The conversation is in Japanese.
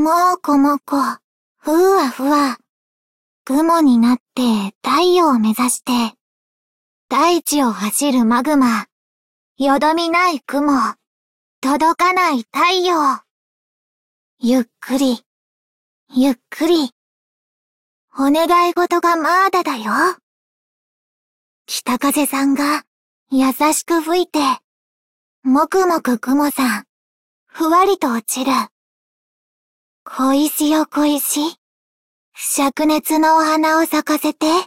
もこもこ、ふわふわ。雲になって太陽を目指して。大地を走るマグマ。よどみない雲。届かない太陽。ゆっくり、ゆっくり。お願い事がまだだよ。北風さんが優しく吹いて。もくもく雲さん。ふわりと落ちる。小石よ小石。灼熱のお花を咲かせて。